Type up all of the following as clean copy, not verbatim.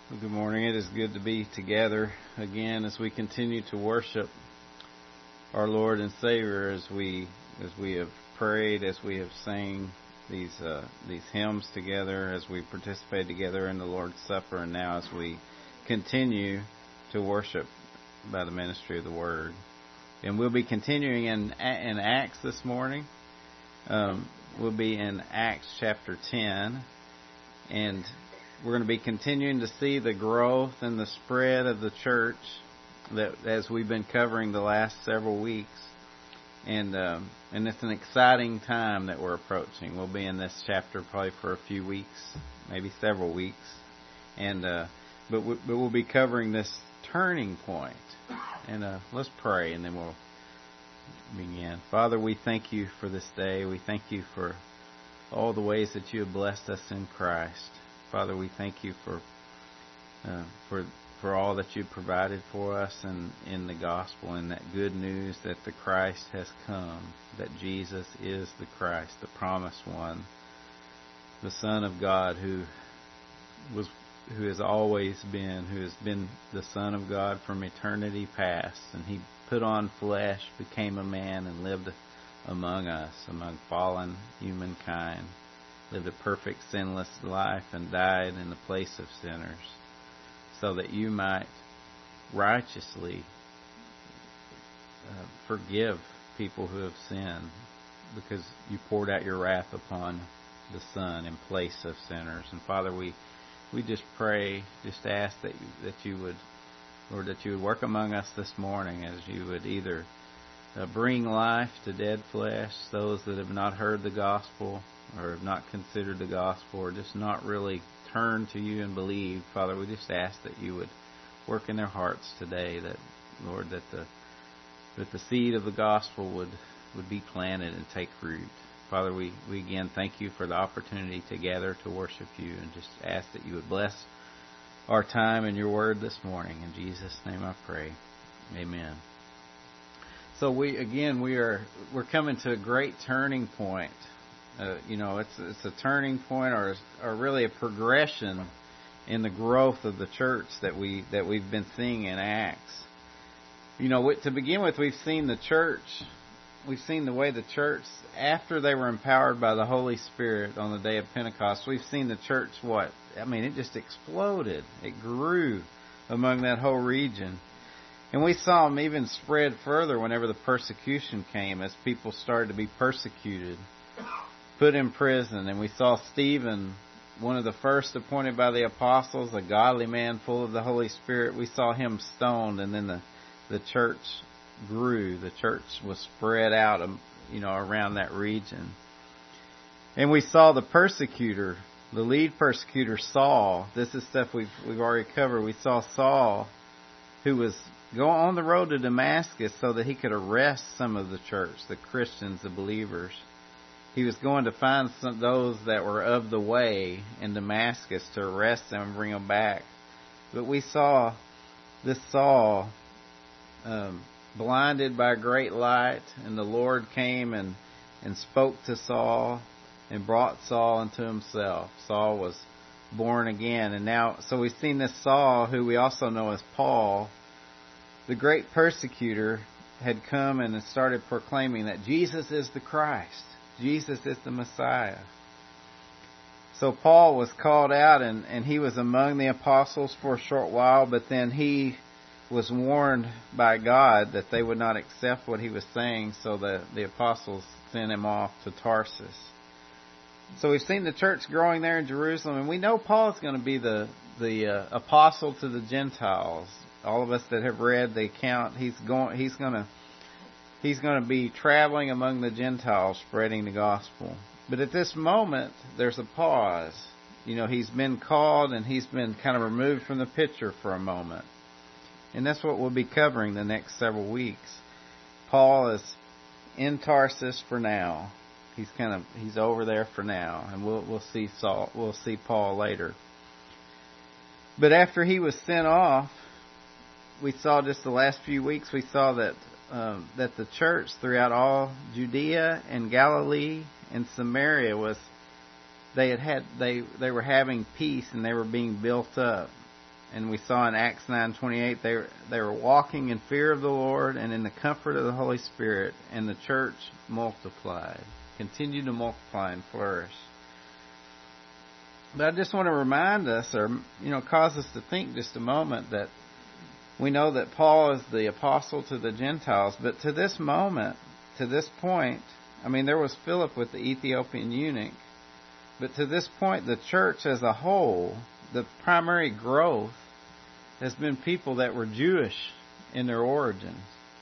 Well, good morning. It is good to be together again as we continue to worship our Lord and Savior as we have prayed, as we have sang these hymns together, as we participate together in the Lord's Supper, and now as we continue to worship by the ministry of the Word. And we'll be continuing in Acts this morning. We'll be in Acts chapter 10, and we're going to be continuing to see the growth and the spread of the church that as we've been covering the last several weeks. And it's an exciting time that we're approaching. We'll be in this chapter probably for a few weeks, maybe several weeks. But we'll be covering this turning point. And let's pray and then we'll begin. Father, we thank you for this day. We thank you for all the ways that you have blessed us in Christ. Father, we thank you for all that you provided for us in the gospel and that good news that the Christ has come, that Jesus is the Christ, the promised one, the Son of God who has always been, who has been the Son of God from eternity past, and he put on flesh, became a man, and lived among us, among fallen humankind. Lived a perfect, sinless life and died in the place of sinners so that you might righteously forgive people who have sinned because you poured out your wrath upon the Son in place of sinners. And Father, we just pray, just ask that you would, Lord, that you would work among us this morning as you would either bring life to dead flesh, those that have not heard the gospel, or have not considered the gospel, or just not really turned to you and believed. Father, we just ask that you would work in their hearts today, that, Lord, that the seed of the gospel would be planted and take root. Father, we again thank you for the opportunity to gather to worship you, and just ask that you would bless our time in your word this morning. In Jesus' name I pray. Amen. So we're coming to a great turning point. It's a turning point, or really a progression in the growth of the church that we've been seeing in Acts. To begin with, we've seen the way the church, after they were empowered by the Holy Spirit on the day of Pentecost, we've seen the church it just exploded. It grew among that whole region. And we saw them even spread further whenever the persecution came, as people started to be persecuted, put in prison. And we saw Stephen, one of the first appointed by the apostles, a godly man full of the Holy Spirit. We saw him stoned, and then the church grew. The church was spread out, around that region. And we saw the persecutor, the lead persecutor, Saul. This is stuff we've already covered. We saw Saul, who was going on the road to Damascus so that he could arrest some of the church, the Christians, the believers. He was going to find those that were of the way in Damascus to arrest them and bring them back. But we saw this Saul blinded by great light, and the Lord came and spoke to Saul and brought Saul into himself. Saul was born again. And now, so we've seen this Saul, who we also know as Paul, the great persecutor, had come and had started proclaiming that Jesus is the Christ. Jesus is the Messiah. So Paul was called out, and he was among the apostles for a short while, but then he was warned by God that they would not accept what he was saying, so the apostles sent him off to Tarsus. So we've seen the church growing there in Jerusalem, and we know Paul is going to be the apostle to the Gentiles. All of us that have read the account, he's going to be traveling among the Gentiles, spreading the gospel. But at this moment, there's a pause. He's been called, and he's been kind of removed from the picture for a moment. And that's what we'll be covering the next several weeks. Paul is in Tarsus for now. He's over there for now, and we'll see Paul later. But after he was sent off, we saw just the last few weeks, we saw that the church throughout all Judea and Galilee and Samaria they were having peace, and they were being built up. And we saw in Acts 9:28 they were walking in fear of the Lord and in the comfort of the Holy Spirit, and the church multiplied, continued to multiply and flourish. But I just want to remind us, or cause us to think just a moment, that we know that Paul is the apostle to the Gentiles, but to this moment, to this point, there was Philip with the Ethiopian eunuch, but to this point, the church as a whole, the primary growth has been people that were Jewish in their origins.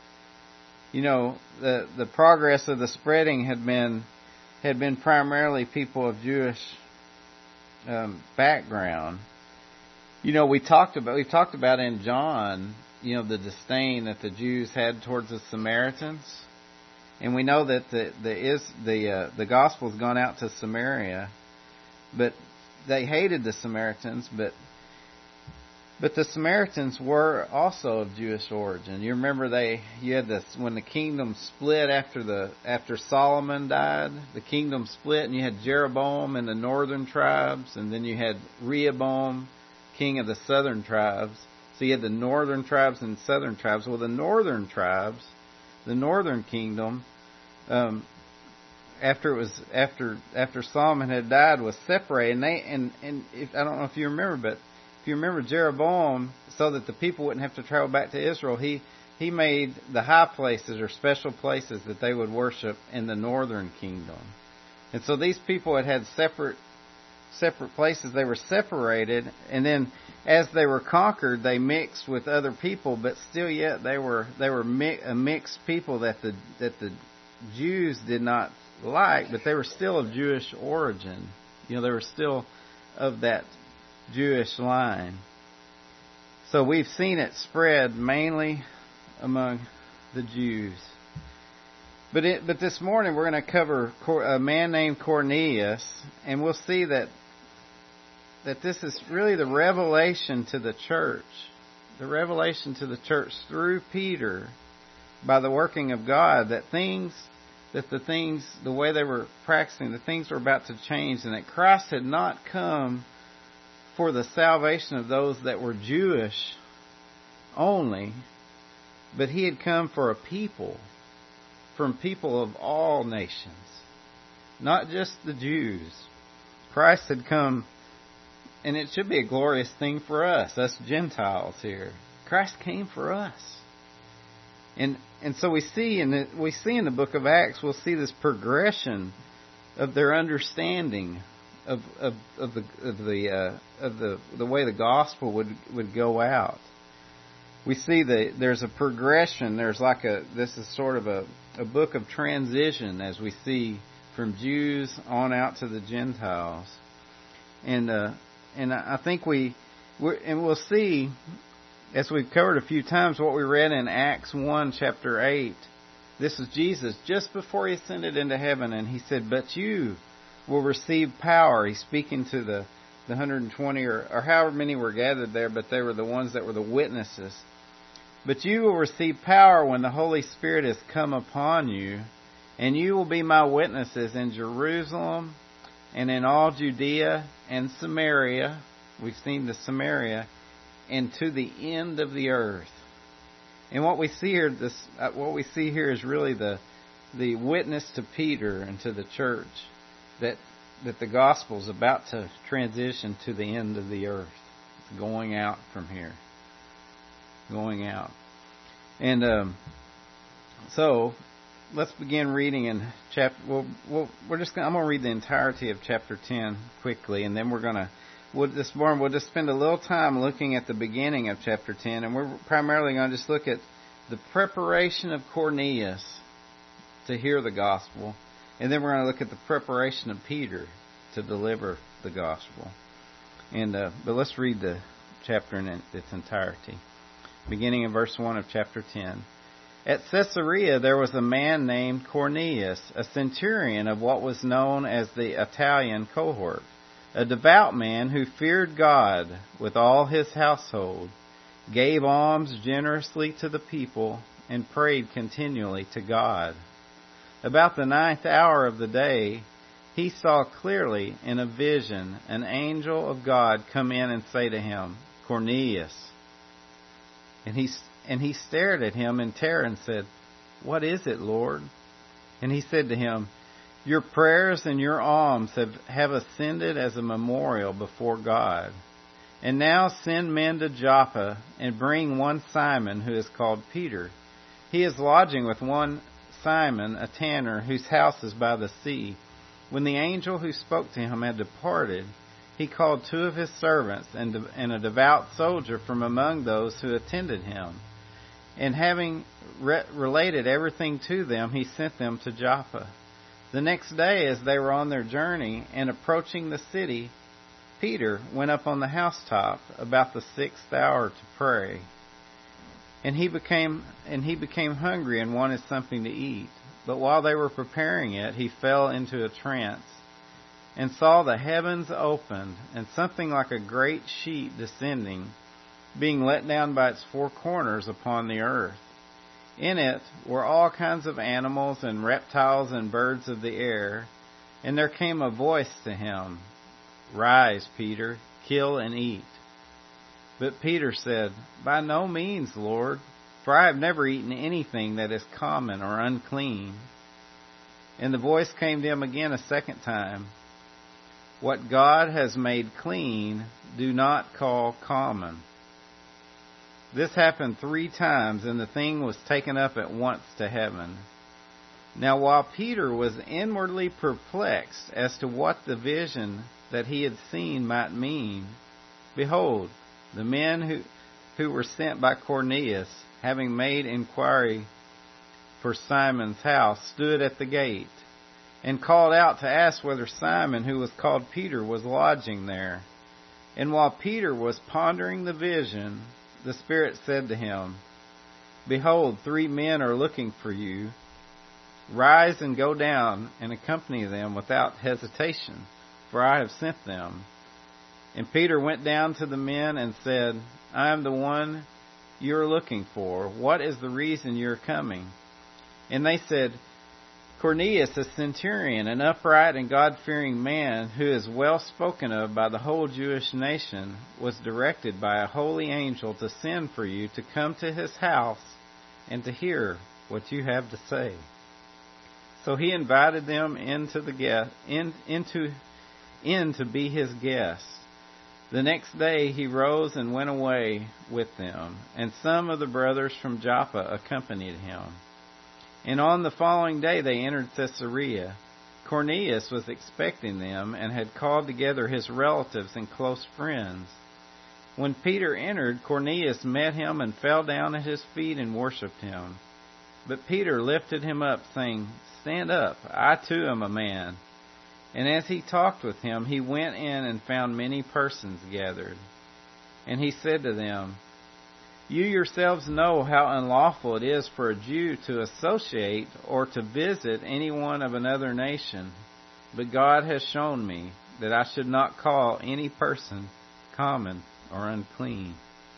The progress of the spreading had been primarily people of Jewish background. We've talked about in John, the disdain that the Jews had towards the Samaritans, and we know that the gospel's gone out to Samaria, but they hated the Samaritans, but the Samaritans were also of Jewish origin. You remember you had this when the kingdom split after Solomon died, the kingdom split, and you had Jeroboam and the northern tribes, and then you had Rehoboam, king of the southern tribes. So you had the northern tribes and southern tribes. Well, the northern tribes, the northern kingdom, after Solomon had died, was separated, and I don't know if you remember, but if you remember Jeroboam, so that the people wouldn't have to travel back to Israel, he made the high places or special places that they would worship in the northern kingdom. And so these people had separate places. They were separated, and then as they were conquered, they mixed with other people, but still yet they were a mixed people that the Jews did not like, but they were still of Jewish origin. They were still of that Jewish line. So we've seen it spread mainly among the Jews. But this morning we're going to cover a man named Cornelius, and we'll see that this is really the revelation to the church. The revelation to the church through Peter by the working of God, the way they were practicing, the things were about to change, and that Christ had not come for the salvation of those that were Jewish only, but He had come for a people, from people of all nations, not just the Jews. Christ had come, and it should be a glorious thing for us Gentiles here. Christ came for us. And so we see in the book of Acts, we'll see this progression of their understanding of the way the gospel would go out. We see there's a progression. This is sort of a book of transition as we see from Jews on out to the Gentiles, and I think we'll see, as we've covered a few times, what we read in Acts 1, chapter 8. This is Jesus just before He ascended into heaven, and He said, "But you will receive power." He's speaking to the 120 or however many were gathered there, but they were the ones that were the witnesses. "But you will receive power when the Holy Spirit has come upon you, and you will be my witnesses in Jerusalem and in all Judea and Samaria." We've seen the Samaria, and to the end of the earth. And what we see here, is really the witness to Peter and to the church that the gospel is about to transition to the end of the earth, going out from here, going out. And so let's begin reading in chapter. I'm going to read the entirety of chapter 10 quickly, and then this morning we'll just spend a little time looking at the beginning of chapter 10, and we're primarily going to just look at the preparation of Cornelius to hear the gospel, and then we're going to look at the preparation of Peter to deliver the gospel. But let's read the chapter in its entirety, beginning in verse 1 of chapter 10. "At Caesarea there was a man named Cornelius, a centurion of what was known as the Italian cohort, a devout man who feared God with all his household, gave alms generously to the people, and prayed continually to God. About the 9th hour of the day, he saw clearly in a vision an angel of God come in and say to him, Cornelius. And he stared at him in terror and said, What is it, Lord? And he said to him, Your prayers and your alms have ascended as a memorial before God. And now send men to Joppa and bring one Simon who is called Peter. He is lodging with one Simon, a tanner, whose house is by the sea. When the angel who spoke to him had departed, he called 2 of his servants and a devout soldier from among those who attended him. And having related everything to them, he sent them to Joppa. The next day, as they were on their journey and approaching the city, Peter went up on the housetop about the 6th hour to pray. And he became hungry and wanted something to eat. But while they were preparing it, he fell into a trance and saw the heavens opened and something like a great sheet descending, being let down by its 4 corners upon the earth. In it were all kinds of animals and reptiles and birds of the air. And there came a voice to him, Rise, Peter, kill and eat. But Peter said, By no means, Lord, for I have never eaten anything that is common or unclean. And the voice came to him again a second time, What God has made clean, do not call common. This happened 3 times, and the thing was taken up at once to heaven. Now while Peter was inwardly perplexed as to what the vision that he had seen might mean, behold, the men who were sent by Cornelius, having made inquiry for Simon's house, stood at the gate, and called out to ask whether Simon, who was called Peter, was lodging there. And while Peter was pondering the vision, the Spirit said to him, Behold, 3 men are looking for you. Rise and go down and accompany them without hesitation, for I have sent them. And Peter went down to the men and said, I am the one you are looking for. What is the reason you are coming? And they said, Cornelius, a centurion, an upright and God-fearing man, who is well spoken of by the whole Jewish nation, was directed by a holy angel to send for you to come to his house and to hear what you have to say. So he invited them in to be his guests. The next day he rose and went away with them, and some of the brothers from Joppa accompanied him. And on the following day they entered Caesarea. Cornelius was expecting them and had called together his relatives and close friends. When Peter entered, Cornelius met him and fell down at his feet and worshipped him. But Peter lifted him up, saying, Stand up, I too am a man. And as he talked with him, he went in and found many persons gathered. And he said to them, You yourselves know how unlawful it is for a Jew to associate or to visit anyone of another nation. But God has shown me that I should not call any person common or unclean.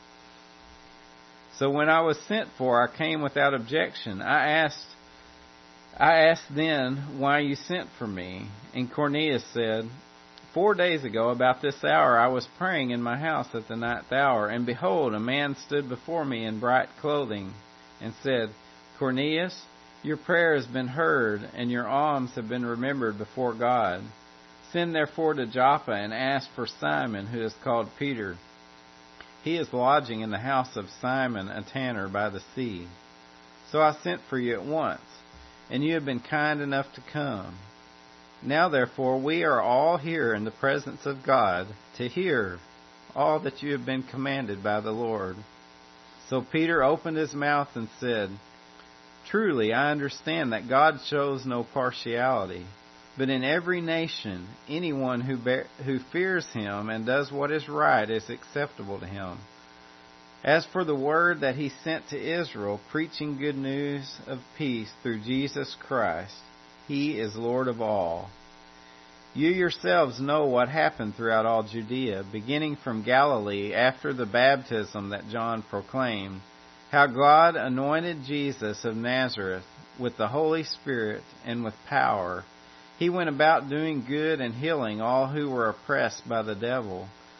So when I was sent for, I came without objection. I asked then why you sent for me. And Cornelius said, 4 days ago, about this hour, I was praying in my house at the 9th hour, and behold, a man stood before me in bright clothing, and said, Cornelius, your prayer has been heard, and your alms have been remembered before God. Send therefore to Joppa, and ask for Simon, who is called Peter. He is lodging in the house of Simon, a tanner by the sea. So I sent for you at once, and you have been kind enough to come. Now therefore we are all here in the presence of God to hear all that you have been commanded by the Lord. So Peter opened his mouth and said, Truly I understand that God shows no partiality, but in every nation anyone who fears him and does what is right is acceptable to him. As for the word that he sent to Israel, preaching good news of peace through Jesus Christ, he is Lord of all. You yourselves know what happened throughout all Judea, beginning from Galilee after the baptism that John proclaimed, how God anointed Jesus of Nazareth with the Holy Spirit and with power. He went about doing good and healing all who were oppressed by the devil,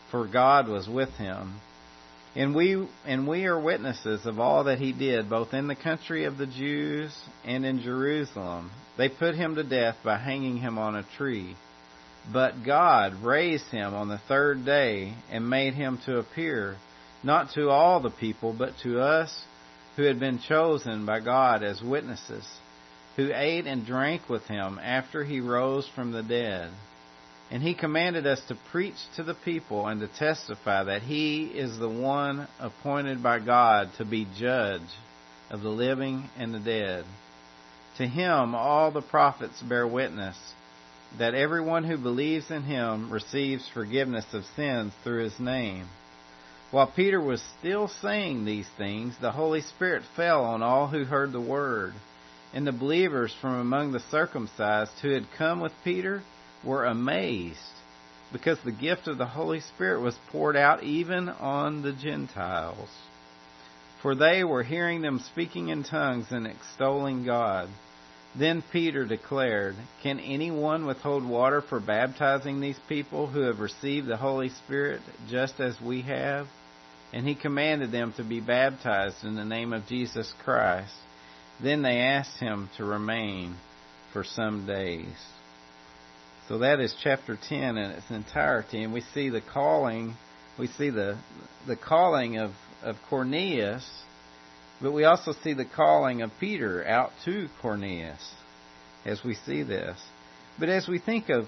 for God was with him. And we are witnesses of all that he did, both in the country of the Jews and in Jerusalem. They put him to death by hanging him on a tree. But God raised him on the third day and made him to appear, not to all the people, but to us who had been chosen by God as witnesses, who ate and drank with him after he rose from the dead. And he commanded us to preach to the people and to testify that he is the one appointed by God to be judge of the living and the dead. To him all the prophets bear witness that everyone who believes in him receives forgiveness of sins through his name. While Peter was still saying these things, the Holy Spirit fell on all who heard the word. And the believers from among the circumcised who had come with Peter were amazed, because the gift of the Holy Spirit was poured out even on the Gentiles. For they were hearing them speaking in tongues and extolling God. Then Peter declared, "Can anyone withhold water for baptizing these people who have received the Holy Spirit just as we have?" And he commanded them to be baptized in the name of Jesus Christ. Then they asked him to remain for some days. So that is chapter 10 in its entirety, and we see the calling. We see the calling of Cornelius, but we also see the calling of Peter out to Cornelius as we see this. But as we think of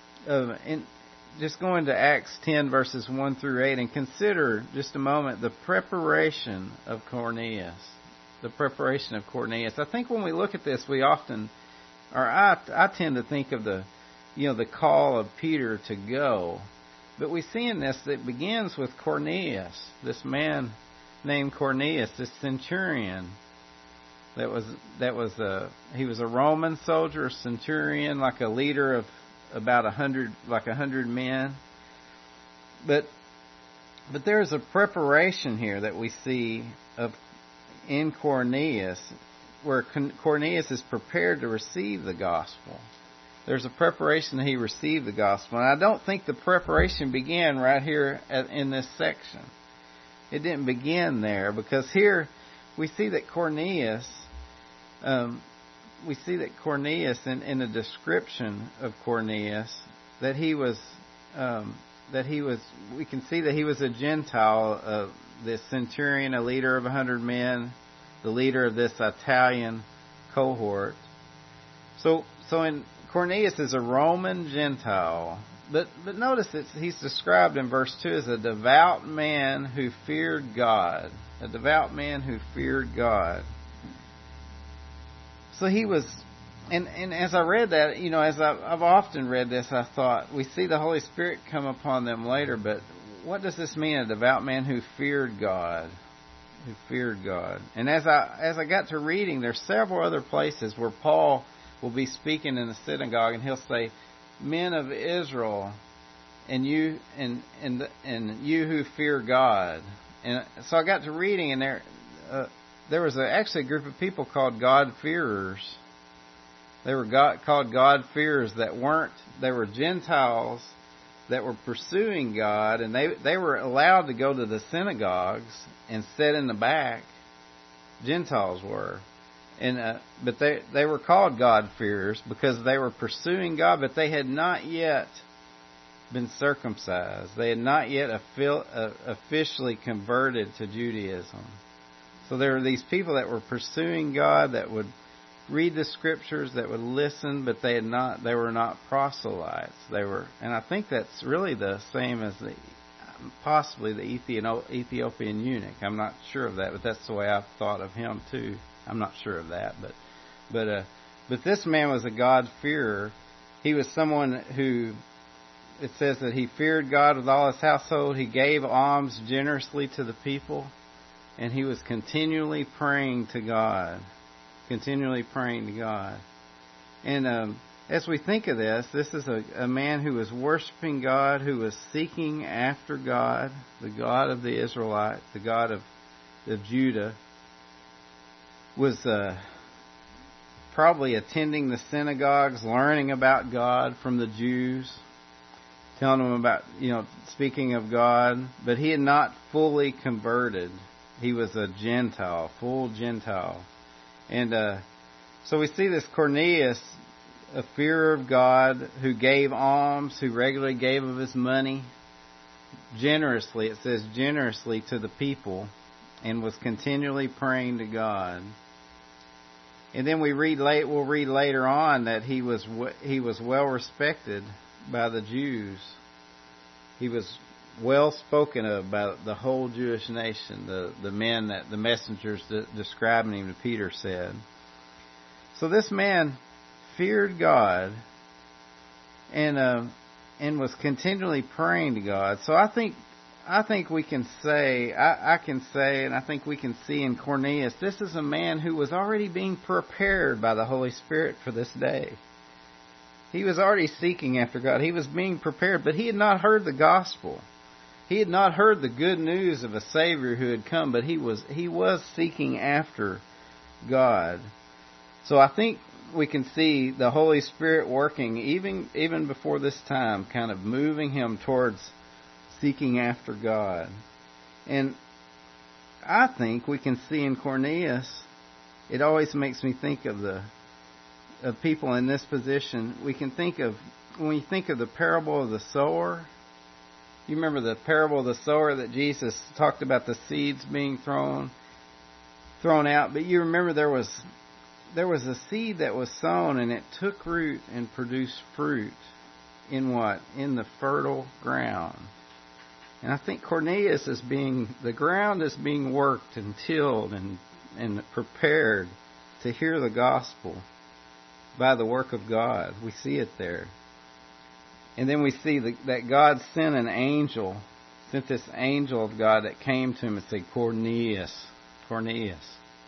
just going to Acts 10 verses 1 through 8 and consider just a moment the preparation of Cornelius. The preparation of Cornelius. I think when we look at this, we often, or I tend to think of the call of Peter to go. But we see in this that it begins with Cornelius, this man named Cornelius, this centurion. He was a Roman soldier, a centurion, like a leader of about 100 men. But there's a preparation here that we see in Cornelius, where Cornelius is prepared to receive the gospel. There's a preparation that he received the gospel. And I don't think the preparation began right here in this section. It didn't begin there, because here we see that Cornelius, in the description of Cornelius, we can see that he was a Gentile, this centurion, a leader of 100 men, the leader of this Italian cohort. So Cornelius is a Roman Gentile, but notice that he's described in verse 2 as a devout man who feared God. A devout man who feared God. So he was, and as I read that, as I've often read this, I thought, we see the Holy Spirit come upon them later, but what does this mean, a devout man who feared God? Who feared God. And as I got to reading, there's several other places where Paul will be speaking in the synagogue, and he'll say, "Men of Israel, and you you who fear God." And so I got to reading, and there was actually a group of people called God-fearers. They were called God-fearers they were Gentiles that were pursuing God, and they were allowed to go to the synagogues and sit in the back. Gentiles were. But they were called God-fearers because they were pursuing God, but they had not yet been circumcised. They had not yet officially converted to Judaism. So there were these people that were pursuing God, that would read the scriptures, that would listen, but they were not proselytes. And I think that's really the same as possibly the Ethiopian eunuch. I'm not sure of that, but that's the way I've thought of him too. I'm not sure of that, but this man was a God-fearer. He was someone who, it says that he feared God with all his household. He gave alms generously to the people, and he was continually praying to God. And as we think of this is a man who was worshiping God, who was seeking after God, the God of the Israelites, the God of Judah, was probably attending the synagogues, learning about God from the Jews, telling him about, speaking of God, but he had not fully converted. He was a Gentile, full Gentile. And so we see this Cornelius, a fearer of God, who gave alms, who regularly gave of his money, generously, it says generously to the people, and was continually praying to God. And then we'll read later on that he was well respected by the Jews. He was well spoken of by the whole Jewish nation. The men that the messengers describing him to Peter said. So this man feared God and was continually praying to God. So I think we can say, I can say, and I think we can see in Cornelius, this is a man who was already being prepared by the Holy Spirit for this day. He was already seeking after God. He was being prepared, but he had not heard the gospel. He had not heard the good news of a Savior who had come, but he was seeking after God. So I think we can see the Holy Spirit working even before this time, kind of moving him towards seeking after God. And I think we can see in Cornelius, it always makes me think of people in this position. We can think of, when you think of the parable of the sower, you remember the parable of the sower that Jesus talked about the seeds being thrown out, but you remember there was a seed that was sown and it took root and produced fruit in what? In the fertile ground. And I think Cornelius the ground is being worked and tilled and prepared to hear the gospel by the work of God. We see it there. And then we see that God sent this angel of God that came to him and said, Cornelius, Cornelius.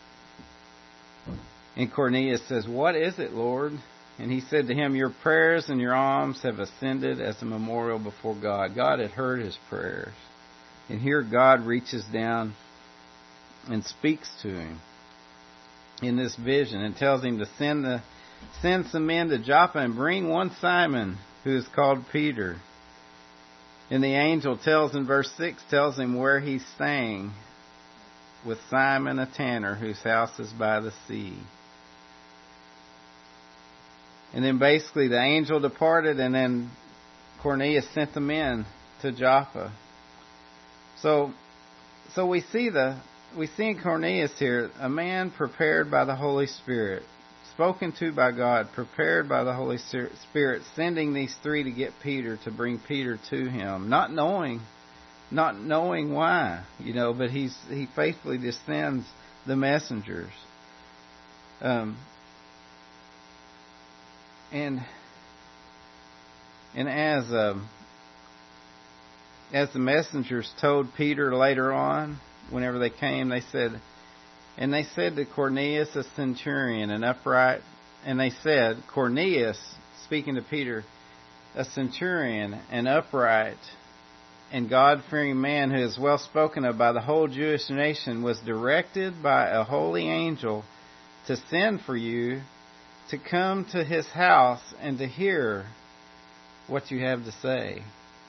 And Cornelius says, what is it, Lord? And he said to him, your prayers and your alms have ascended as a memorial before God. God had heard his prayers. And here God reaches down and speaks to him in this vision and tells him to send some men to Joppa and bring one Simon who is called Peter. And the angel in verse 6 tells him where he's staying with Simon a tanner whose house is by the sea. And then basically the angel departed, and then Cornelius sent them in to Joppa. So we see in Cornelius here a man prepared by the Holy Spirit, spoken to by God, prepared by the Holy Spirit, sending these three to get Peter, to bring Peter to him, not knowing why, but he faithfully just sends the messengers. And as the messengers told Peter later on, whenever they came, they said to Cornelius, a centurion, an upright, and they said, Cornelius, speaking to Peter, a centurion, an upright and God-fearing man who is well spoken of by the whole Jewish nation, was directed by a holy angel to send for you to come to his house and to hear what you have to say.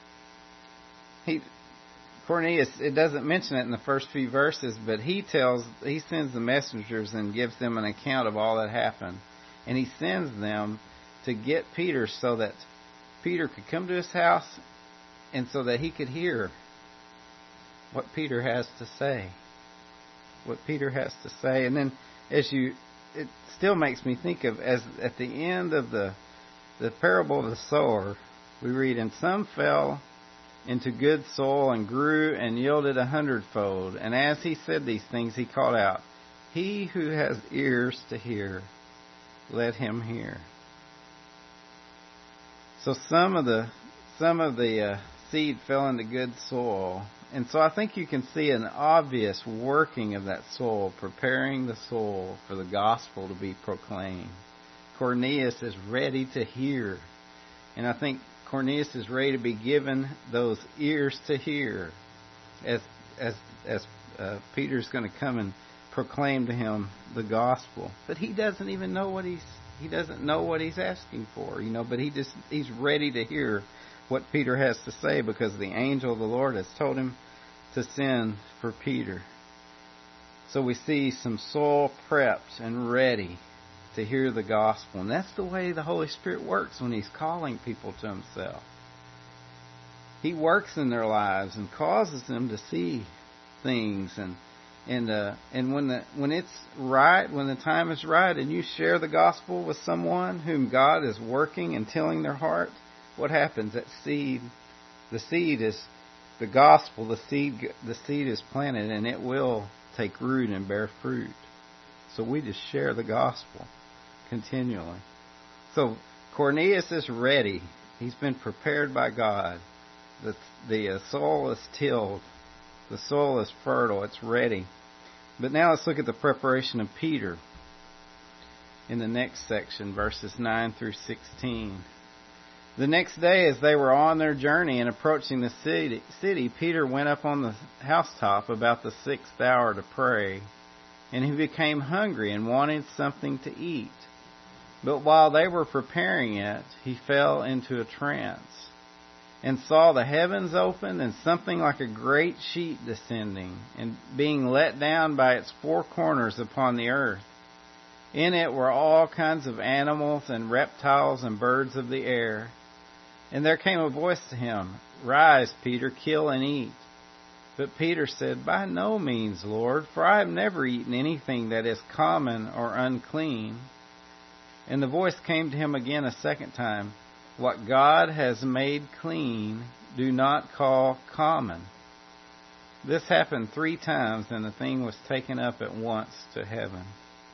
Cornelius, it doesn't mention it in the first few verses, but he sends the messengers and gives them an account of all that happened. And he sends them to get Peter so that Peter could come to his house and so that he could hear what Peter has to say. What Peter has to say. And then it still makes me think of, as at the end of the parable of the sower, we read, and some fell into good soil and grew and yielded 100-fold. And as he said these things, he called out, he who has ears to hear, let him hear. So some of the seed fell into good soil. And so I think you can see an obvious working of that soil, preparing the soil for the gospel to be proclaimed. Cornelius is ready to hear. And I think Cornelius is ready to be given those ears to hear as Peter's going to come and proclaim to him the gospel. But he doesn't even know what he's asking for, but he's ready to hear what Peter has to say, because the angel of the Lord has told him to send for Peter. So we see some soul prepped and ready to hear the gospel. And that's the way the Holy Spirit works when He's calling people to Himself. He works in their lives and causes them to see things, and when it's right, when the time is right, and you share the gospel with someone whom God is working and tilling their heart, what happens? That seed, the seed is the gospel. The seed is planted, and it will take root and bear fruit. So we just share the gospel continually. So Cornelius is ready. He's been prepared by God. The soil is tilled. The soil is fertile. It's ready. But now let's look at the preparation of Peter in the next section, verses 9 through 16. The next day, as they were on their journey and approaching the city, Peter went up on the housetop about the 6th hour to pray, and he became hungry and wanted something to eat. But while they were preparing it, he fell into a trance, and saw the heavens opened and something like a great sheet descending and being let down by its four corners upon the earth. In it were all kinds of animals and reptiles and birds of the air. And there came a voice to him, "Rise, Peter, kill and eat." But Peter said, "By no means, Lord, for I have never eaten anything that is common or unclean." And the voice came to him again a second time, "What God has made clean, do not call common." This happened 3 times, and the thing was taken up at once to heaven.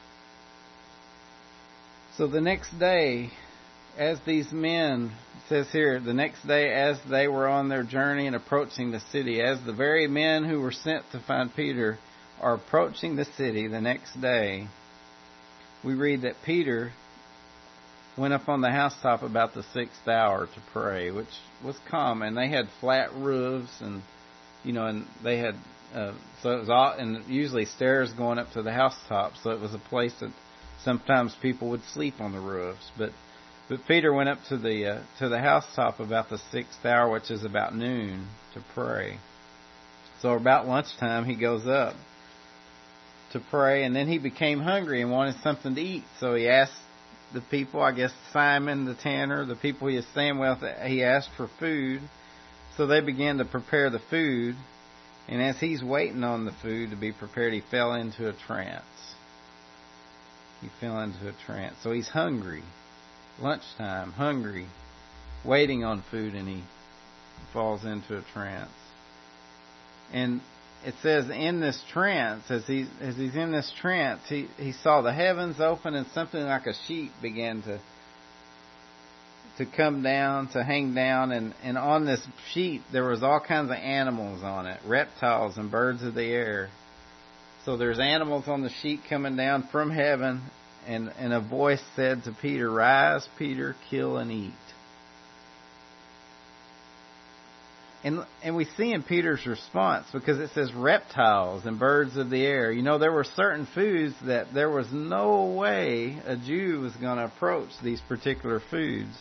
So the next day, as these men, it says here, the next day as they were on their journey and approaching the city, as the very men who were sent to find Peter are approaching the city the next day, we read that Peter went up on the housetop about the 6th hour to pray, which was common. They had flat roofs, and and they had so it was all, and usually stairs going up to the housetop. So it was a place that sometimes people would sleep on the roofs. But Peter went up to the housetop about the 6th hour, which is about noon, to pray. So about lunchtime he goes up to pray, and then he became hungry and wanted something to eat. So he asked the people, I guess Simon the tanner, the people he was staying with, he asked for food. So they began to prepare the food. And as he's waiting on the food to be prepared, he fell into a trance. So he's hungry. Lunchtime, hungry, waiting on food, and he falls into a trance. And it says in this trance, as he's in this trance, he saw the heavens open and something like a sheet began to come down, to hang down, and on this sheet there was all kinds of animals on it, reptiles and birds of the air. So there's animals on the sheet coming down from heaven, and a voice said to Peter, "Rise, Peter, kill and eat." And we see in Peter's response, because it says reptiles and birds of the air. There were certain foods that there was no way a Jew was going to approach these particular foods.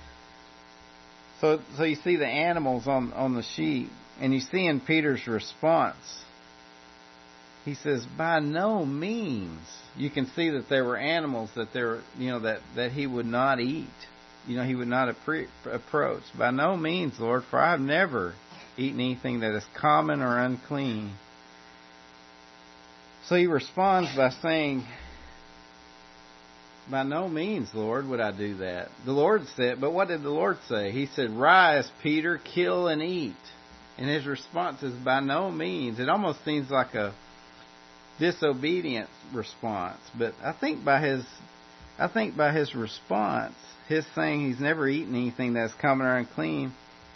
So you see the animals on the sheet, and you see in Peter's response, he says, "By no means." You can see that there were animals that that he would not eat. He would not approach. "By no means, Lord, for I have never eaten anything that is common or unclean." So he responds by saying, "By no means, Lord, would I do that." The Lord said, but what did the Lord say? He said, "Rise, Peter, kill and eat." And his response is, "By no means." It almost seems like a disobedient response, but I think by his response, his saying he's never eaten anything that's common or unclean,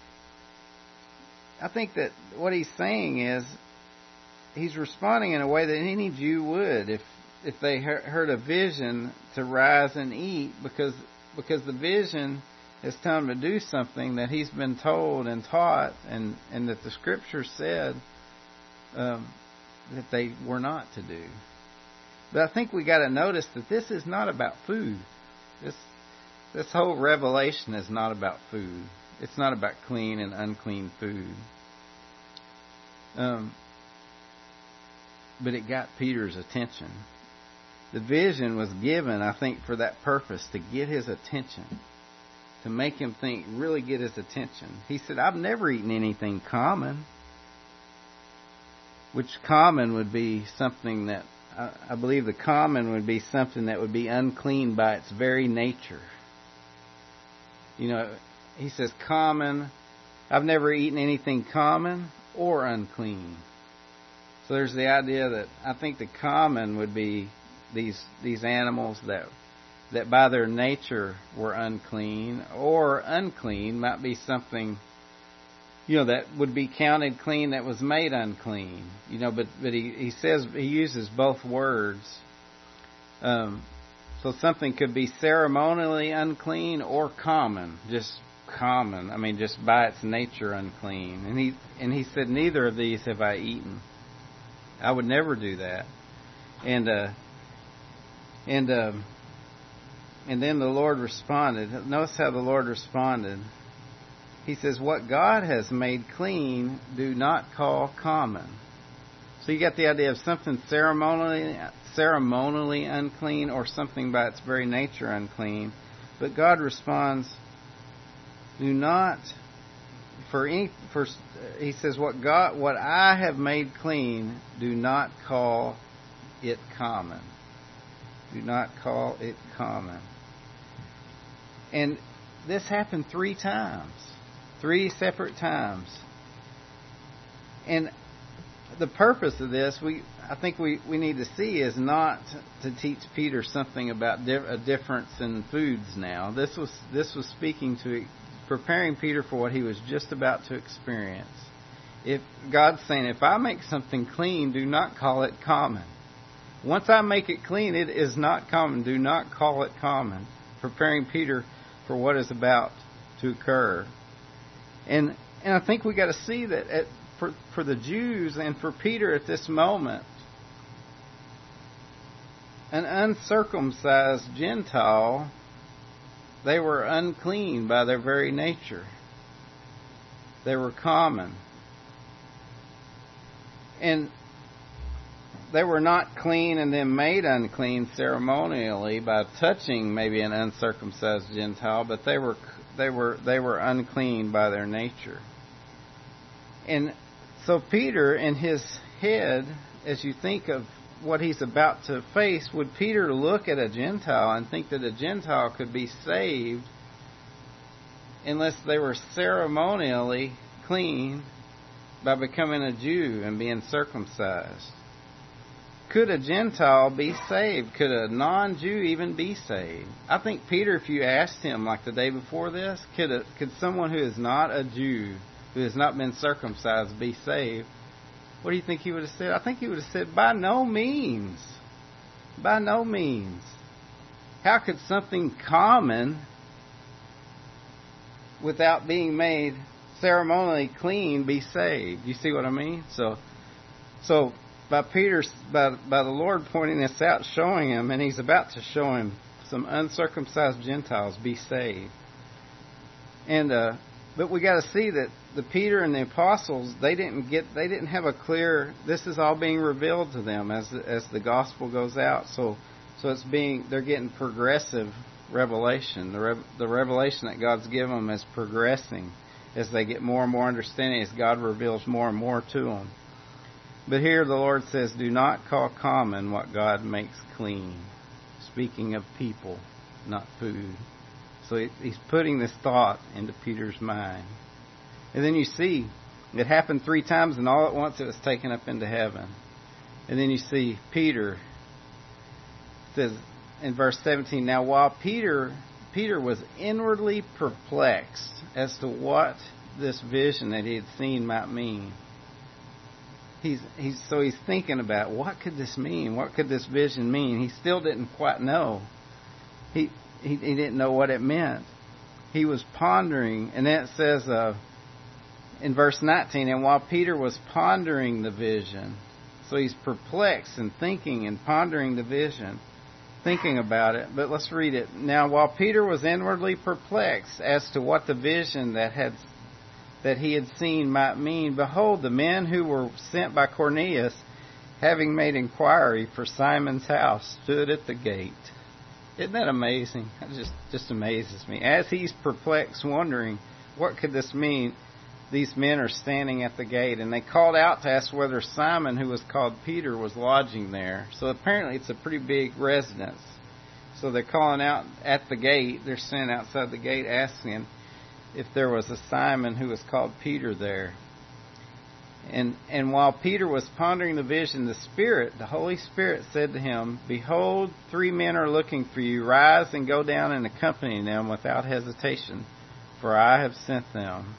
I think that what he's saying is he's responding in a way that any Jew would if they heard a vision to rise and eat, because the vision is telling him to do something that he's been told and taught, and that the Scripture said that they were not to do. But I think we got to notice that this is not about food. This whole revelation is not about food. It's not about clean and unclean food. But it got Peter's attention. The vision was given, I think, for that purpose, to get his attention, to make him think, really get his attention. He said, I've never eaten anything common, which common would be something that, I believe the common would be something that would be unclean by its very nature. You know, he says common, I've never eaten anything common or unclean. So there's the idea that I think the common would be these animals that by their nature were unclean, or unclean might be something, you know, that would be counted clean that was made unclean. You know, but he says, he uses both words. So something could be ceremonially unclean or common, just common. I mean, just by its nature unclean. And he said, neither of these have I eaten. I would never do that. And then the Lord responded. Notice how the Lord responded. He says, what God has made clean, do not call common. So you got the idea of something ceremonially unclean, or something by its very nature unclean. But God responds, do not, he says, what I have made clean, do not call it common. Do not call it common. And this happened 3 times. 3 separate times. And the purpose of this, I think we need to see, is not to teach Peter something about a difference in foods now. This was speaking to, preparing Peter for what he was just about to experience. If God's saying, if I make something clean, do not call it common. Once I make it clean, it is not common. Do not call it common. Preparing Peter for what is about to occur. And I think we got to see that for the Jews and for Peter at this moment, an uncircumcised Gentile, they were unclean by their very nature. They were common. And they were not clean and then made unclean ceremonially by touching maybe an uncircumcised Gentile, but they were unclean by their nature. And so Peter, in his head, as you think of what he's about to face, would Peter look at a Gentile and think that a Gentile could be saved unless they were ceremonially clean by becoming a Jew and being circumcised? Could a Gentile be saved? Could a non-Jew even be saved? I think Peter, if you asked him like the day before this, could someone who is not a Jew, who has not been circumcised, be saved? What do you think he would have said? I think he would have said, by no means. By no means. How could something common, without being made ceremonially clean, be saved? You see what I mean? So by the Lord pointing this out, showing him, and he's about to show him some uncircumcised Gentiles be saved. And but we got to see that the Peter and the apostles, they didn't have a clear. This is all being revealed to them as the gospel goes out. So they're getting progressive revelation. The revelation that God's given them is progressing as they get more and more understanding, as God reveals more and more to them. But here the Lord says, do not call common what God makes clean. Speaking of people, not food. So he's putting this thought into Peter's mind. And then you see, it happened 3 times, and all at once it was taken up into heaven. And then you see Peter, says in verse 17, now while Peter was inwardly perplexed as to what this vision that he had seen might mean. He's thinking about, what could this mean? What could this vision mean? He still didn't quite know. He didn't know what it meant. He was pondering, and then it says in verse 19, and while Peter was pondering the vision, so he's perplexed and thinking and pondering the vision, thinking about it, but let's read it. Now, while Peter was inwardly perplexed as to what the vision that he had seen might mean, behold, the men who were sent by Cornelius, having made inquiry for Simon's house, stood at the gate. Isn't that amazing? It just amazes me. As he's perplexed, wondering, what could this mean? These men are standing at the gate, and they called out to ask whether Simon, who was called Peter, was lodging there. So apparently it's a pretty big residence. So they're calling out at the gate. They're standing outside the gate asking if there was a Simon who was called Peter there. And while Peter was pondering the vision, the Holy Spirit said to him, behold, 3 men are looking for you. Rise and go down and accompany them without hesitation, for I have sent them.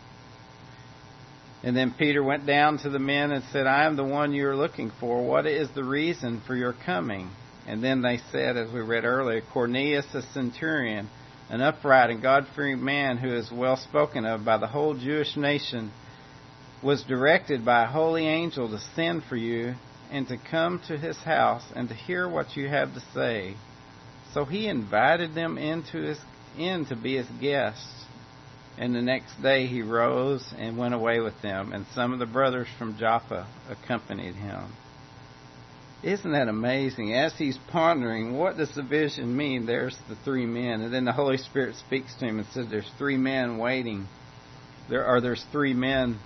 And then Peter went down to the men and said, I am the one you are looking for. What is the reason for your coming? And then they said, as we read earlier, Cornelius, a centurion, an upright and God-fearing man who is well spoken of by the whole Jewish nation, was directed by a holy angel to send for you and to come to his house and to hear what you have to say. So he invited them in to be his guests. And the next day he rose and went away with them, and some of the brothers from Joppa accompanied him. Isn't that amazing? As he's pondering, what does the vision mean? There's the 3 men. And then the Holy Spirit speaks to him and says, there's 3 men waiting. There's 3 men.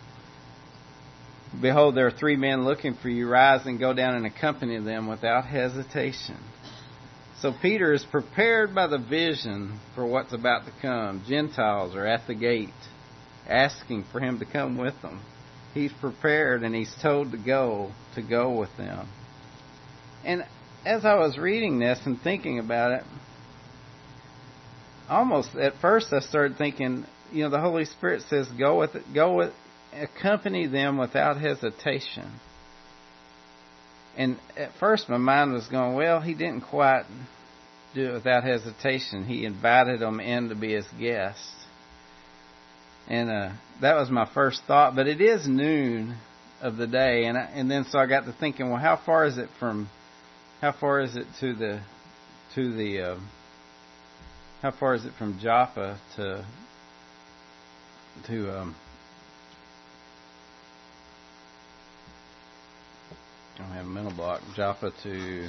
Behold, there are 3 men looking for you. Rise and go down and accompany them without hesitation. So Peter is prepared by the vision for what's about to come. Gentiles are at the gate asking for him to come with them. He's prepared and he's told to go with them. And as I was reading this and thinking about it, almost at first I started thinking, the Holy Spirit says accompany them without hesitation. And at first my mind was going, well, he didn't quite do it without hesitation. He invited them in to be his guests. And that was my first thought. But it is noon of the day, and then so I got to thinking, well, how far is it to how far is it from Joppa to I don't have a mental block. Joppa to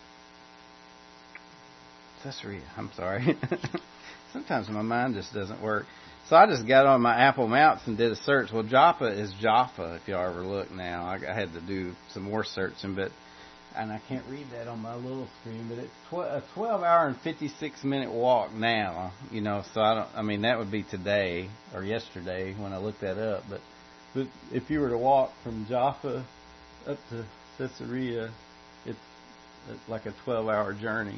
Caesarea. I'm sorry. Sometimes my mind just doesn't work. So I just got on my Apple Maps and did a search. Well, Joppa is Jaffa, if y'all ever look now. I had to do some more searching, and I can't read that on my little screen, but it's a 12-hour and 56-minute walk now, so that would be today or yesterday when I looked that up. But if you were to walk from Jaffa up to Caesarea, it's like a 12-hour journey.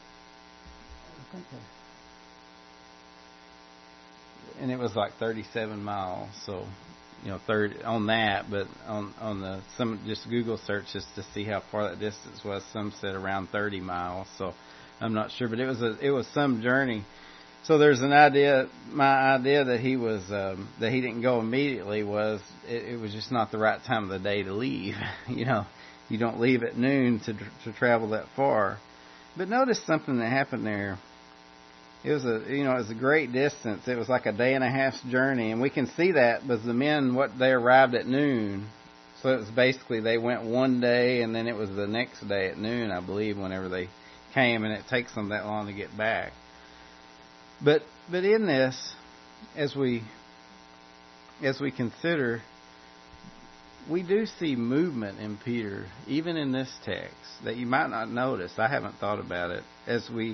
And it was like 37 miles, so 30 on that, but on some just Google searches to see how far that distance was. Some said around 30 miles, so I'm not sure, but it was some journey. So there's an idea. My idea that he didn't go immediately was it was just not the right time of the day to leave. You don't leave at noon to travel that far. But notice something that happened there. It was a great distance. It was like a day and a half's journey, and we can see that because the men they arrived at noon. So it was basically they went one day, and then it was the next day at noon, I believe, whenever they came, and it takes them that long to get back. But in this, as we consider, we do see movement in Peter, even in this text, that you might not notice. I haven't thought about it as we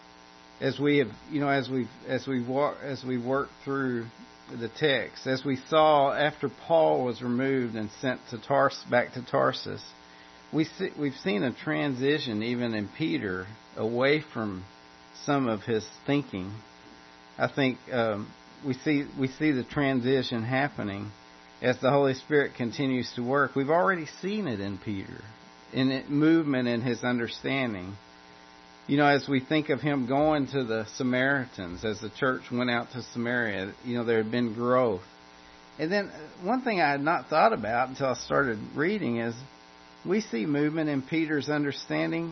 work through the text, as we saw after Paul was removed and sent to back to Tarsus. We've seen a transition even in Peter away from some of his thinking. I think we see the transition happening as the Holy Spirit continues to work. We've already seen it in Peter, in it movement in his understanding. As we think of him going to the Samaritans, as the church went out to Samaria, there had been growth. And then one thing I had not thought about until I started reading is we see movement in Peter's understanding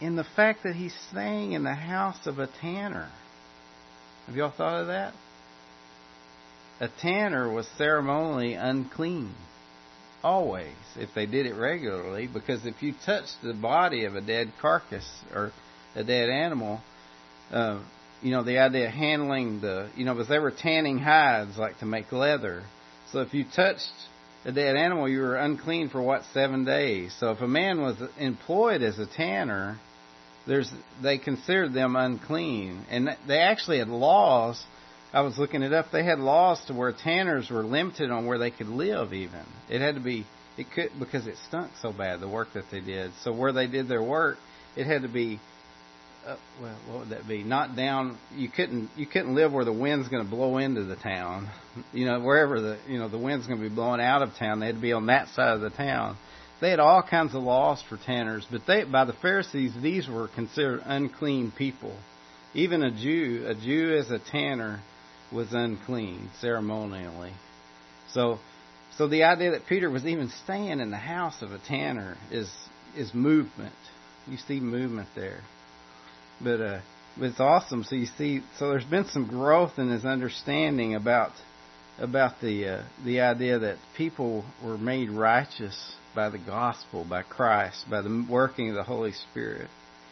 in the fact that he's staying in the house of a tanner. Have y'all thought of that? A tanner was ceremonially unclean. Always, if they did it regularly, because if you touched the body of a dead carcass or a dead animal, the idea of handling because they were tanning hides like to make leather. So if you touched a dead animal, you were unclean for 7 days. So if a man was employed as a tanner, they considered them unclean. And they actually had laws. I was looking it up. They had laws to where tanners were limited on where they could live even. Because it stunk so bad, the work that they did. So where they did their work, it had to be, what would that be? Not down, you couldn't live where the wind's going to blow into the town. Wherever the wind's going to be blowing out of town, they had to be on that side of the town. They had all kinds of laws for tanners, but by the Pharisees, these were considered unclean people. Even a Jew as a tanner was unclean ceremonially. So the idea that Peter was even staying in the house of a tanner is movement. You see movement there. But it's awesome. So you see, there's been some growth in his understanding about the idea that people were made righteous by the gospel, by Christ, by the working of the Holy Spirit.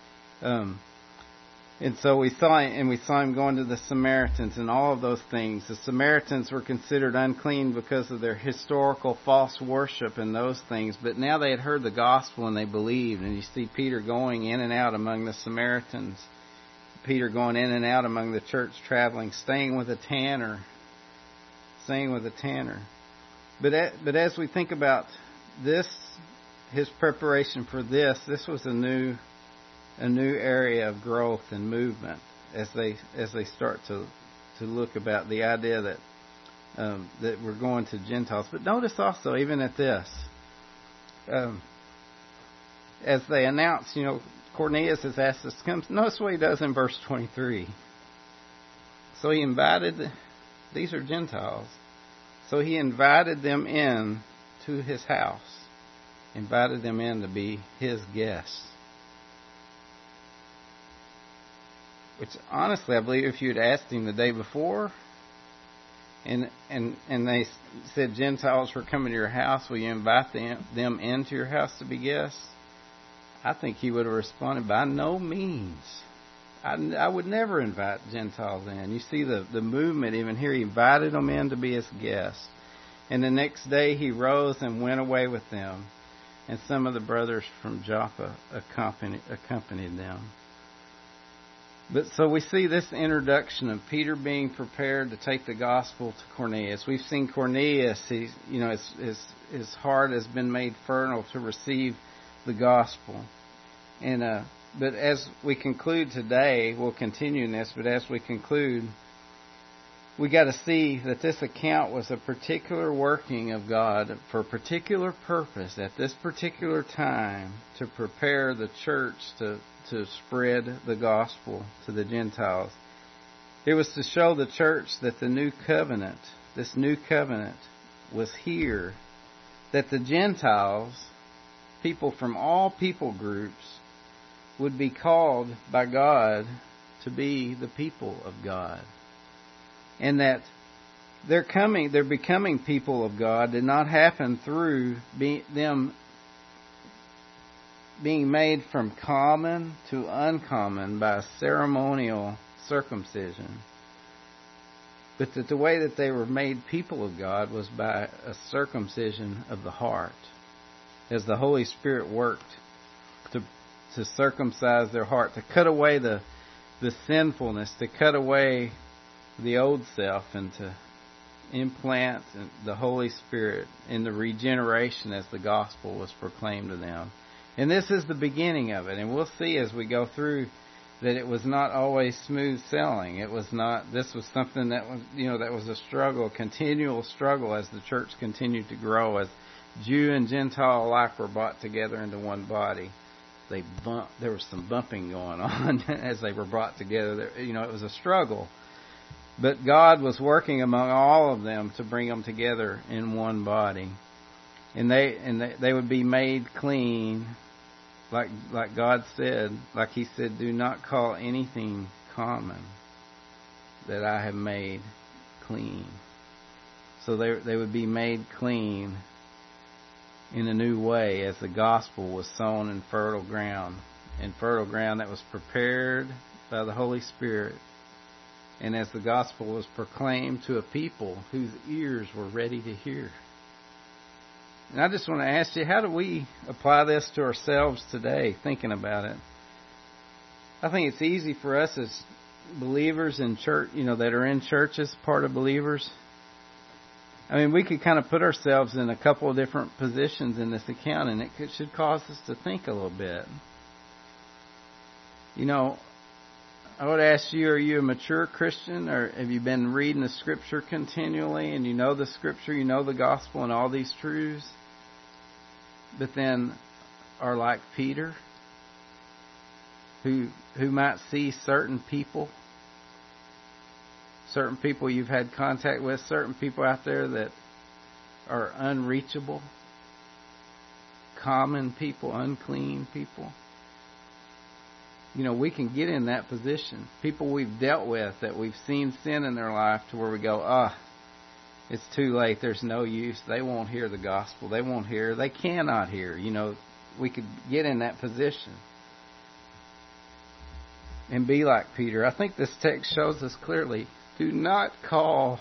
And so we saw him going to the Samaritans and all of those things. The Samaritans were considered unclean because of their historical false worship and those things. But now they had heard the gospel and they believed. And you see Peter going in and out among the Samaritans. Peter going in and out among the church traveling, staying with a tanner. But as we think about this, his preparation for this was a new area of growth and movement as they start to look about the idea that we're going to Gentiles. But notice also, even at this, as they announce, Cornelius has asked us to come. Notice what he does in verse 23. So he invited, these are Gentiles, so he invited them in to his house, invited them in to be his guests. Which honestly, I believe if you had asked him the day before, and they said Gentiles were coming to your house, will you invite them into your house to be guests? I think he would have responded, by no means. I would never invite Gentiles in. You see the movement even here. He invited them in to be his guests. And the next day he rose and went away with them. And some of the brothers from Joppa accompanied them. But so we see this introduction of Peter being prepared to take the gospel to Cornelius. We've seen Cornelius, his heart has been made fertile to receive the gospel. And but as we conclude today, we'll continue in this, but as we conclude, we got to see that this account was a particular working of God for a particular purpose at this particular time to prepare the church to spread the gospel to the Gentiles. It was to show the church that this new covenant was here, that the Gentiles, people from all people groups, would be called by God to be the people of God. And that their becoming people of God did not happen through them being made from common to uncommon by a ceremonial circumcision, but that the way that they were made people of God was by a circumcision of the heart, as the Holy Spirit worked to circumcise their heart, to cut away the sinfulness, to cut away the old self, and to implant the Holy Spirit in the regeneration as the gospel was proclaimed to them. And this is the beginning of it. And we'll see as we go through that it was not always smooth sailing. This was something that was a struggle, a continual struggle as the church continued to grow, as Jew and Gentile alike were brought together into one body. There was some bumping going on as they were brought together. It was a struggle. But God was working among all of them to bring them together in one body. And they would be made clean like God said, like He said, do not call anything common that I have made clean. So they would be made clean in a new way as the gospel was sown in fertile ground that was prepared by the Holy Spirit, and as the gospel was proclaimed to a people whose ears were ready to hear. And I just want to ask you, how do we apply this to ourselves today, thinking about it? I think it's easy for us as believers in church, that are in churches, part of believers. I mean, we could kind of put ourselves in a couple of different positions in this account, and it should cause us to think a little bit. I would ask you, are you a mature Christian, or have you been reading the Scripture continually, and you know the Scripture, you know the gospel and all these truths, but then are like Peter, who might see certain people you've had contact with, certain people out there that are unreachable, common people, unclean people. We can get in that position. People we've dealt with, that we've seen sin in their life, to where we go, it's too late. There's no use. They won't hear the gospel. They won't hear. They cannot hear. We could get in that position and be like Peter. I think this text shows us clearly, do not call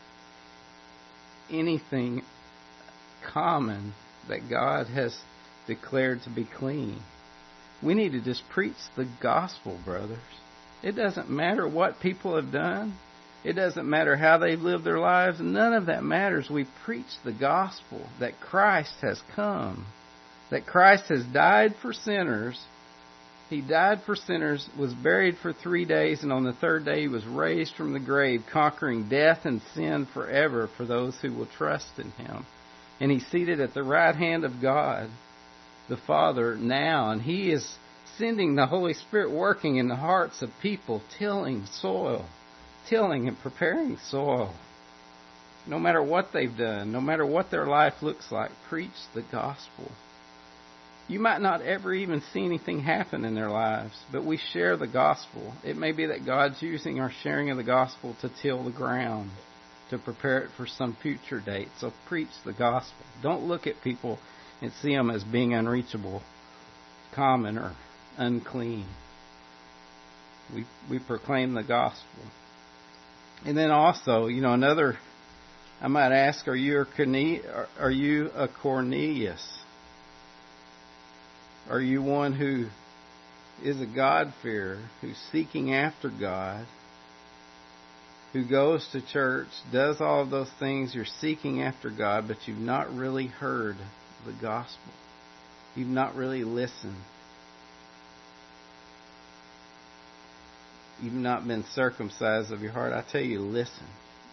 anything common that God has declared to be clean. We need to just preach the gospel, brothers. It doesn't matter what people have done. It doesn't matter how they've lived their lives. None of that matters. We preach the gospel, that Christ has come, that Christ has died for sinners. He died for sinners, was buried for 3 days, and on the third day He was raised from the grave, conquering death and sin forever for those who will trust in Him. And He's seated at the right hand of God, the Father, now, and He is sending the Holy Spirit working in the hearts of people, tilling and preparing soil. No matter what they've done, no matter what their life looks like, preach the gospel. You might not ever even see anything happen in their lives, but we share the gospel. It may be that God's using our sharing of the gospel to till the ground, to prepare it for some future date. So preach the gospel. Don't look at people and see them as being unreachable, common, or unclean. We proclaim the gospel. And then also, another, I might ask, are you a Cornelius? Are you one who is a God-fearer, who's seeking after God, who goes to church, does all of those things? You're seeking after God, but you've not really heard the gospel. You've not really listened. You've not been circumcised of your heart. I tell you, listen.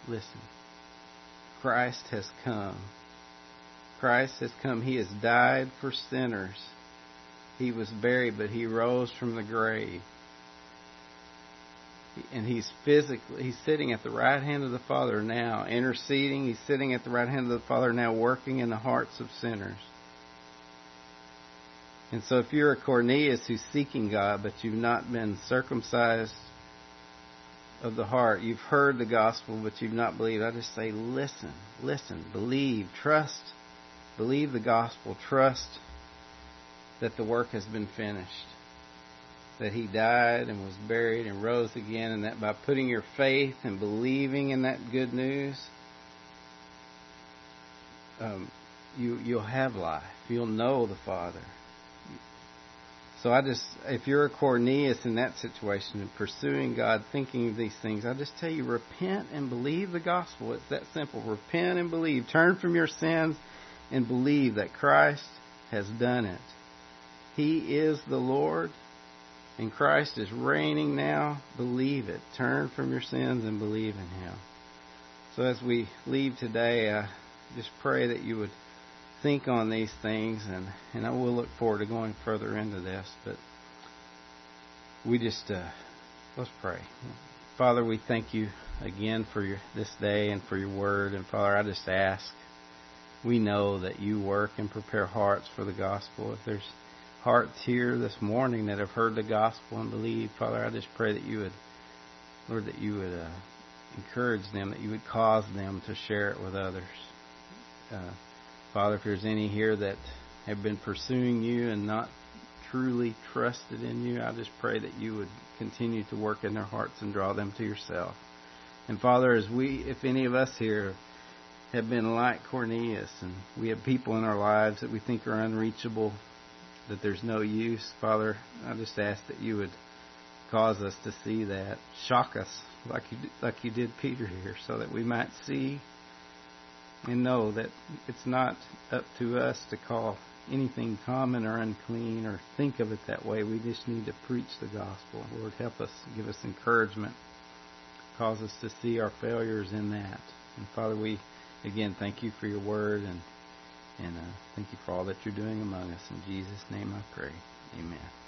Christ has come. Christ has come. He has died for sinners. He was buried, but He rose from the grave. And He's sitting at the right hand of the Father now, interceding. He's sitting at the right hand of the Father now, working in the hearts of sinners. And so if you're a Cornelius who's seeking God, but you've not been circumcised of the heart, you've heard the gospel, but you've not believed, I just say, listen, believe, trust, believe the gospel, trust that the work has been finished, that He died and was buried and rose again, and that by putting your faith and believing in that good news, you'll have life. You'll know the Father. So if you're a Cornelius in that situation and pursuing God, thinking of these things, I just tell you, repent and believe the gospel. It's that simple. Repent and believe. Turn from your sins and believe that Christ has done it. He is the Lord, and Christ is reigning now. Believe it. Turn from your sins and believe in Him. So as we leave today, I just pray that you would think on these things, and I will look forward to going further into this. But we just, let's pray. Father, we thank You again for this day and for Your word. And Father, I just ask, we know that You work and prepare hearts for the gospel. If there's hearts here this morning that have heard the gospel and believed. Father, I just pray that you would, Lord, that you would encourage them, that you would cause them to share it with others. Father, if there's any here that have been pursuing you and not truly trusted in you, I just pray that you would continue to work in their hearts and draw them to yourself. And Father, if any of us here have been like Cornelius, and we have people in our lives that we think are unreachable, that there's no use, Father, I just ask that you would cause us to see that, shock us like you did Peter here, so that we might see and know that it's not up to us to call anything common or unclean or think of it that way. We just need to preach the gospel. Lord, help us, give us encouragement, cause us to see our failures in that. And Father, we again thank you for your word, and thank you for all that you're doing among us. In Jesus' name I pray. Amen.